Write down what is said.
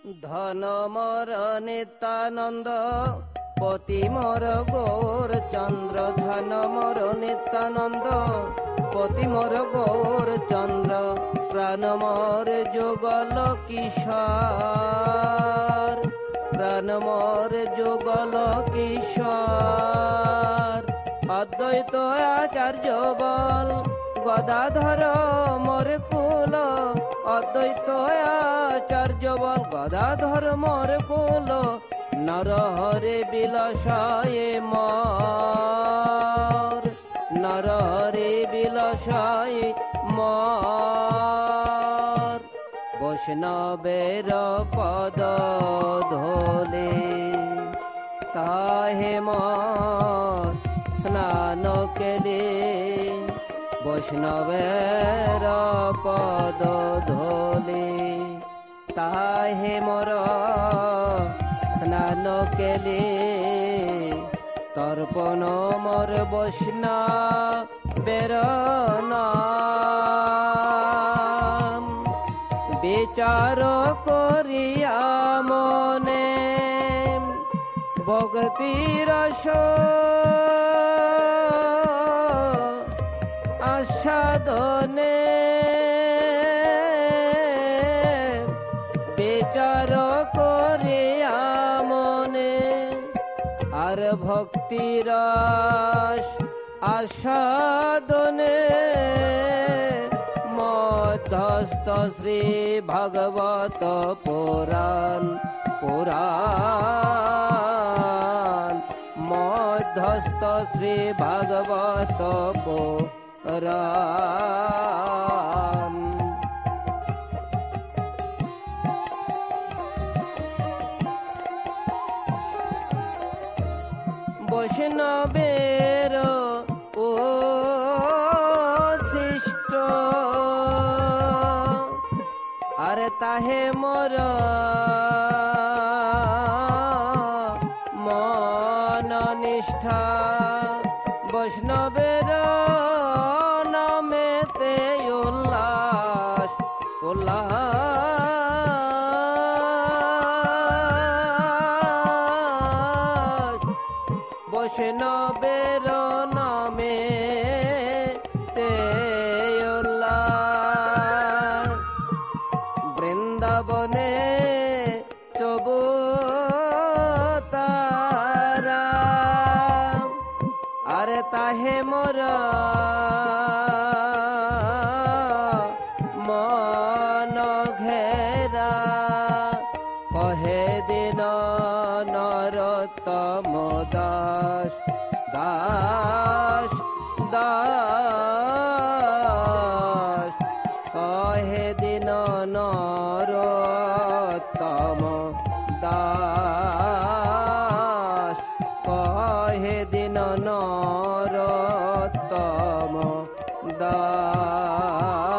ধন মর নিত্যানন্দ পতি মর গৌর চন্দ্র, ধন মর নিত্যানন্দ পতি মর গৌর চন্দ্র, প্রাণ মর যুগল কিশোর, প্রাণ মর যুগল কিশোর। অদ্বৈত আচার্য বল গদাধর মোর কুল, অদ্বৈত আচার্য বল গদাধর মোর কুল, নরহরে বিলাসায়ে মর, নরহরে বিলাসায়ে মর। বৈষ্ণবের পদ ধোলে তাহে মর স্নান কেলে, বৈষ্ণবের পদ ধোলে তাহে মোর স্নান কেলে। তর্পণ মোর বৈষ্ণবের নাম, বিচার করিয়া মনে ভক্তি রস আস্বাদনে, বিচার করিয়া মনে আর ভক্তি রস আস্বাদনে। মধ্যস্থ শ্রী ভাগবত পুরাণ পুরাণ, মধ্যস্থ শ্রী ভাগবত পুরাণ। বৈষ্ণবের উচ্ছিষ্ট আরে তাহে মোর মন নিষ্ঠা, বৈষ্ণবের নামেতে উল্লাস উল্লাস, বৈষ্ণবের নামে তে উল্লাস। বৃন্দাবনে চবুতারা আরে তাহে মোর মন ঘেরা, কহে দিন নরোত্তম দাস দাস দাস, কহে দিন নরোত্তম দাস, কহে দিন নরোত্তম দাস।